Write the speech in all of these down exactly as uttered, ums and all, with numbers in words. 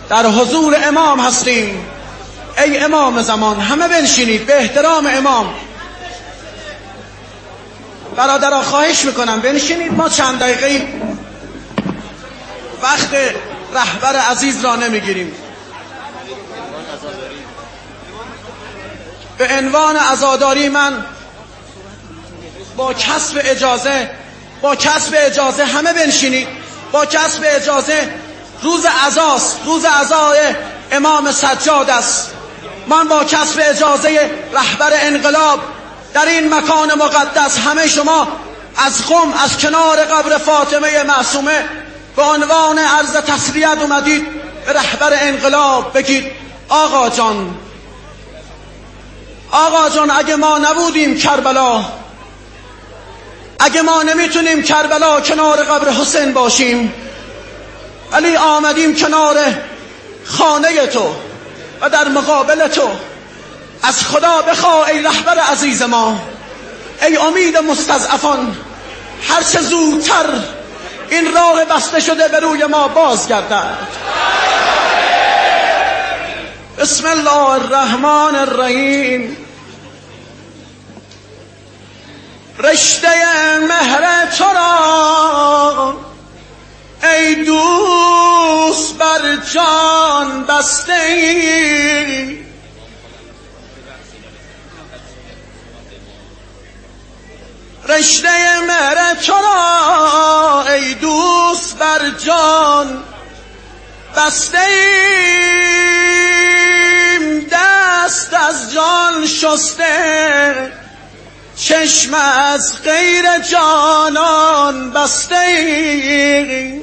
در حضور امام هستیم. ای امام زمان، همه بنشینید به احترام امام. برادرها خواهش میکنم بنشینید، ما چند دقیقه وقت رهبر عزیز را نمیگیریم. به عنوان عزاداری من با کسب اجازه با کسب اجازه همه بنشینید. با کسب اجازه روز عزاست، روز عزای امام سجاد است. من با کسب اجازه رهبر انقلاب در این مکان مقدس همه شما از قم، از کنار قبر فاطمه معصومه به عنوان عرض تسلیت اومدید به رهبر انقلاب بگید آقا جان، آقا جان، اگه ما نبودیم کربلا، اگه ما نمیتونیم کربلا کنار قبر حسین باشیم، ولی آمدیم کنار خانه تو و در مقابل تو، از خدا بخواه ای رهبر عزیز ما، ای امید مستضعفان، هر چه زودتر این راه بسته شده به روی ما بازگردد. بسم الله الرحمن الرحیم. رشته مهر تو را ای دوست بر جان بسته ای، رشته مهر تو را ای دوست بر جان بسته ایم، دست از جان شسته، چشم از غیر جانان بسته ایم،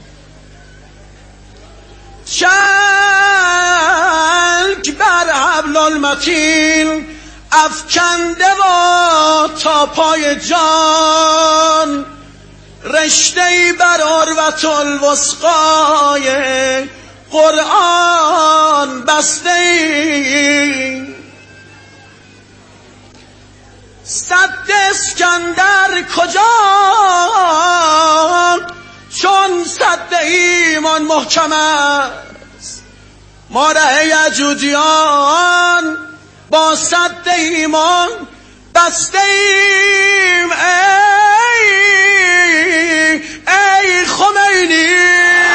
چنگ بر حبل المتین افکنده و تا پای جان، رشته‌ای بر عروة الوثقای قرآن بسته ایم، سد اسکندر کجا چون سد ایمان محکم است، ما ره یجوجیان با سد ایمان بسته ایم، ای ای خمینی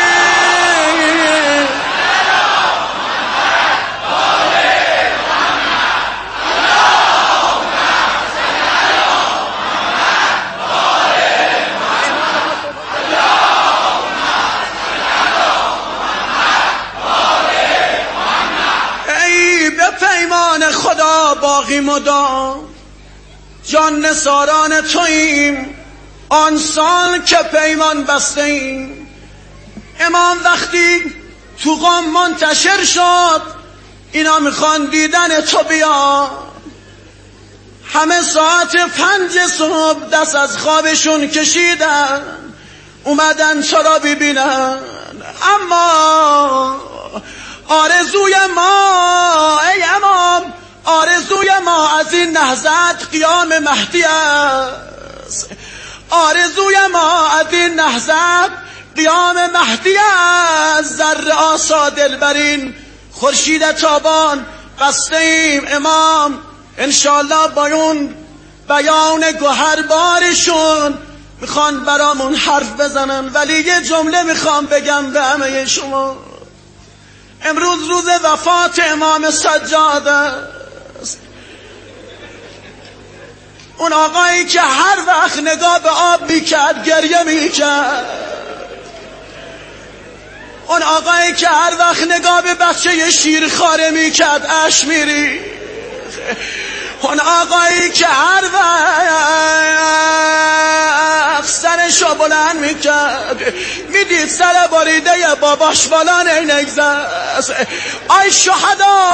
خدا باقی مدام، جان نثاران توییم آن سال که پیمان بسته ایم. امام وقتی تو قم منتشر شد اینا میخوان دیدن تو بیا، همه ساعت پنج صبح دست از خوابشون کشیدن اومدن چرا ببینن، اما آرزوی ما ای امام، آرزوی ما از این نهضت قیام مهدی است، آرزوی ما از این نهضت قیام مهدی است، ذره آسا دلبرین خورشید تابان بسته ایم. امام انشالله با اون بیان گوهربارشون میخوان برامون حرف بزنن، ولی یه جمله میخوام بگم به همه شما. امروز روز وفات امام سجاد است، اون آقایی که هر وقت نگاه به آب میکرد گریه میکرد، اون آقایی که هر وقت نگاه به بچه شیرخواره میکرد اشک میریخت، اون آقایی که هر وقت سرشو بلند میکرد میدید سر بریده باباش بالا نگذشت. آی شهدا،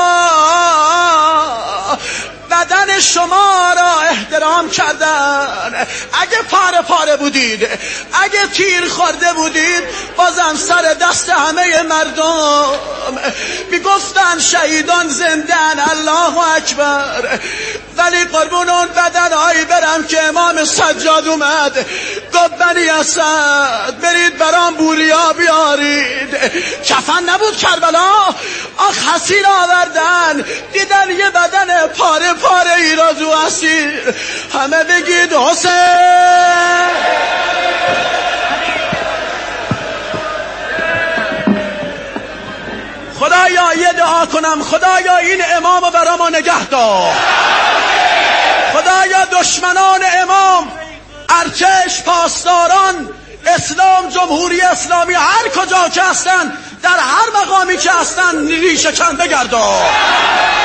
بدن شما را احترام کردن، اگه پاره پاره بودید، اگه تیر خورده بودید، بازم سر دست همه مردم میگفت کستن شهیدان زندن، الله اکبر. ولی قربون اون بدنهایی برم که امام سجاد اومد گفت بنی اسد برید برام بوریا بیارید. کفن نبود کربلا، آخ حسیر آوردن، دیدن یه بدن پاره پاره ای را رو اسیر. همه بگید حسین. خدایا یه دعا کنم، خدایا این امامو برامو نگه دار. خدایا دشمنان امام، ارتش، پاسداران اسلام، جمهوری اسلامی، هر کجا که هستن، در هر مقامی که هستن، ریشه کن بگردار.